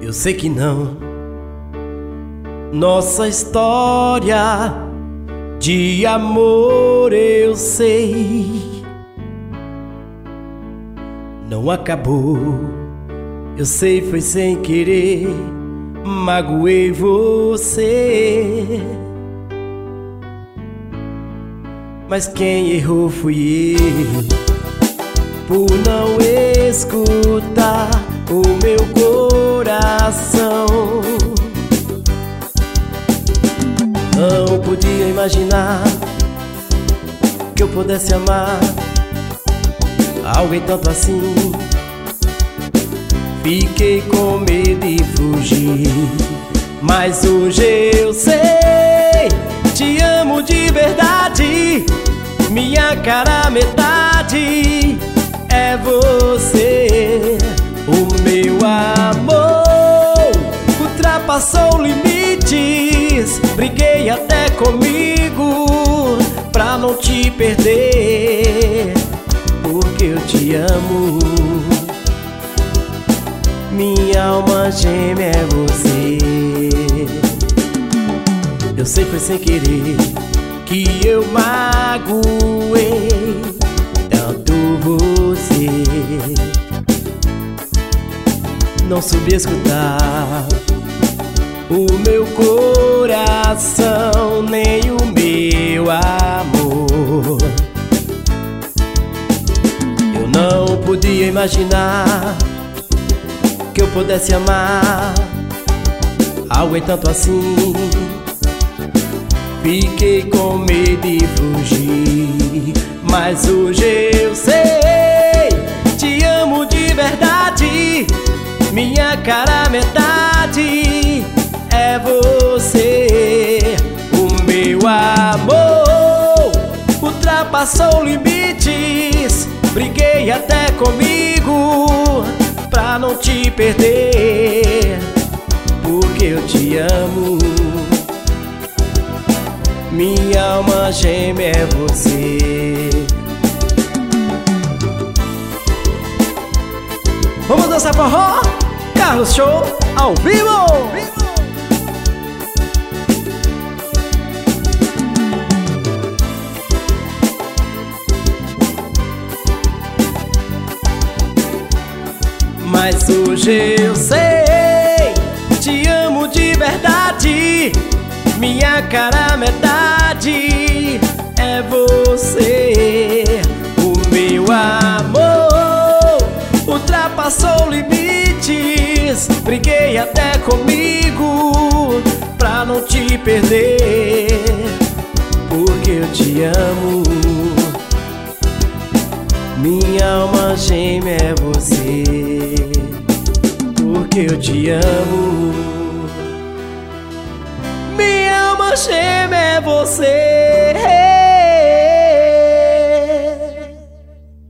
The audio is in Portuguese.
Eu sei que não. Nossa história de amor, eu sei, não acabou. Eu sei, foi sem querer, magoei você. Mas quem errou fui eu, por não escutar o meu coração. Não podia imaginar que eu pudesse amar alguém tanto assim. Fiquei com medo de fugir, mas hoje eu sei, te amo de verdade. Minha cara metade é você. O meu amor ultrapassou limites, briguei até comigo pra não te perder, porque eu te amo. Minha alma gêmea é você. Eu sei, foi sem querer que eu magoei tanto você. Não soube escutar o meu coração, nem o meu amor. Eu não podia imaginar que eu pudesse amar alguém tanto assim. Fiquei com medo de fugir, mas hoje eu sei, te amo de verdade. Minha cara metade é você. O meu amor ultrapassou limites, briguei até comigo pra não te perder, porque eu te amo. Minha alma gêmea é você. Vamos dançar forró? Carlos Show ao vivo! Mas hoje eu sei, te amo de verdade. Minha cara metade é você. O meu amor ultrapassou limites, briguei até comigo pra não te perder, porque eu te amo. Minha alma gêmea é você, porque eu te amo. Minha alma gêmea é você.